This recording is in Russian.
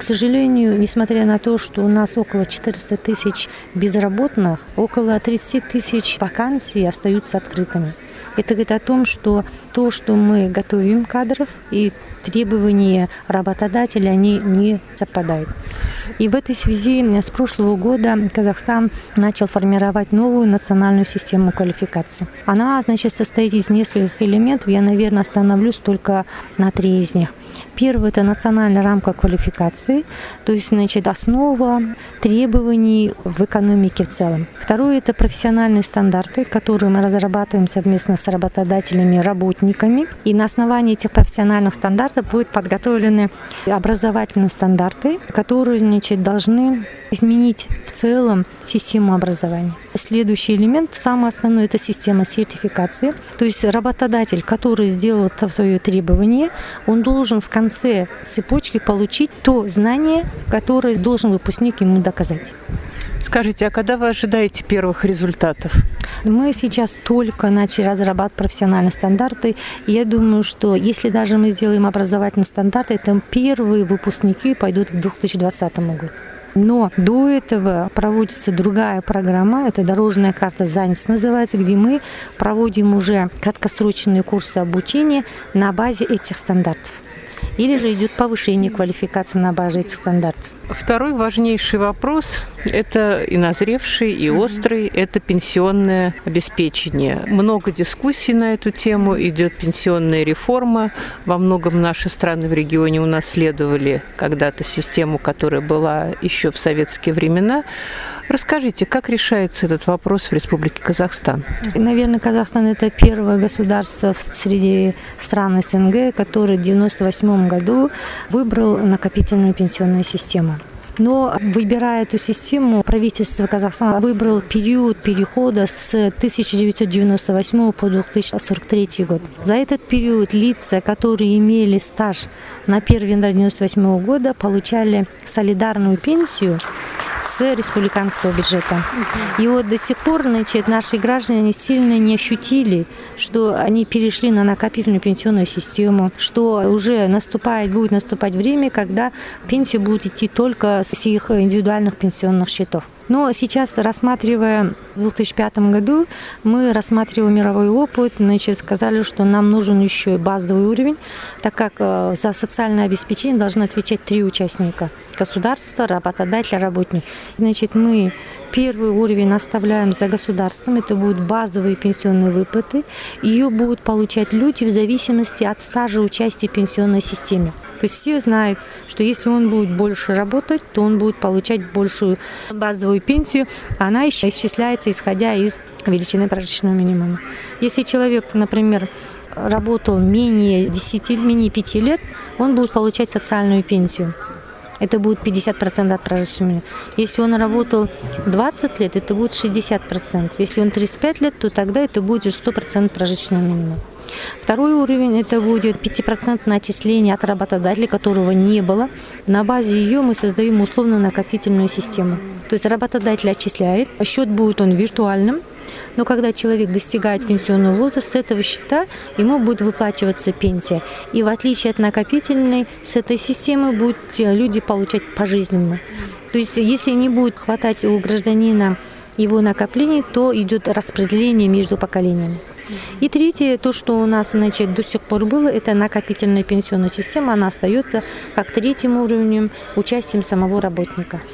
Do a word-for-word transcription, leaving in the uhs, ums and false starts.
сожалению, несмотря на то, что у нас около четырёхсот тысяч безработных, около тридцать тысяч вакансий остаются открытыми. Это говорит о том, что то, что мы готовим кадров, и требования работодателя, они не совпадают. И в этой связи с прошлого года Казахстан начал формировать новую национальную систему квалификации. Она, значит, состоит из нескольких элементов. Я, наверное, остановлюсь только на три из них. Первый – это национальная рамка квалификации, то есть, значит, основа требований в экономике в целом. Второе – это профессиональные стандарты, которые мы разрабатываем совместно с работодателями и работниками. И на основании этих профессиональных стандартов будут подготовлены образовательные стандарты, которые, значит, должны изменить в целом систему образования. Следующий элемент, самый основной, это система сертификации. То есть работодатель, который сделал это свое требование, он должен в конце цепочки получить то знание, которое должен выпускник ему доказать. Скажите, а когда вы ожидаете первых результатов? Мы сейчас только начали разрабатывать профессиональные стандарты. И я думаю, что если даже мы сделаем образовательные стандарты, то первые выпускники пойдут к две тысячи двадцатому году. Но до этого проводится другая программа, это дорожная карта занятости называется, где мы проводим уже краткосрочные курсы обучения на базе этих стандартов. Или же идет повышение квалификации на базе этих стандартов. Второй важнейший вопрос – это и назревший, и острый – это пенсионное обеспечение. Много дискуссий на эту тему, идет пенсионная реформа. Во многом наши страны в регионе унаследовали когда-то систему, которая была еще в советские времена. Расскажите, как решается этот вопрос в Республике Казахстан? Наверное, Казахстан – это первое государство среди стран СНГ, которое в девяносто восьмом году выбрал накопительную пенсионную систему. Но, выбирая эту систему, правительство Казахстана выбрало период перехода с тысяча девятьсот девяносто восьмого по две тысячи сорок третий год. За этот период лица, которые имели стаж на первого января девяносто восьмого года, получали солидарную пенсию с республиканского бюджета. И вот до сих пор, значит, наши граждане сильно не ощутили, что они перешли на накопительную пенсионную систему, что уже наступает, будет наступать время, когда пенсия будет идти только с их индивидуальных пенсионных счетов. Но сейчас, рассматривая в две тысячи пятом году, мы, рассматривая мировой опыт, значит, сказали, что нам нужен еще и базовый уровень, так как за социальное обеспечение должны отвечать три участника – государство, работодатель, работник. Значит, мы первый уровень оставляем за государством, это будут базовые пенсионные выплаты. Ее будут получать люди в зависимости от стажа участия в пенсионной системе. То есть все знают, что если он будет больше работать, то он будет получать большую базовую пенсию. Она исчисляется, исходя из величины прожиточного минимума. Если человек, например, работал менее десяти, менее пяти лет, он будет получать социальную пенсию. Это будет пятьдесят процентов от прожиточного минимума. Если он работал двадцать лет, это будет шестьдесят процентов. Если он тридцать пять лет, то тогда это будет сто процентов прожиточного минимума. Второй уровень – это будет пятипроцентное отчисление от работодателя, которого не было. На базе ее мы создаем условно-накопительную систему. То есть работодатель отчисляет, счет будет он виртуальным. Но когда человек достигает пенсионного возраста, с этого счета ему будет выплачиваться пенсия. И в отличие от накопительной, с этой системы будут люди получать пожизненно. То есть если не будет хватать у гражданина его накоплений, то идет распределение между поколениями. И третье, то, что у нас, значит, до сих пор было, это накопительная пенсионная система, она остается как третьим уровнем участием самого работника.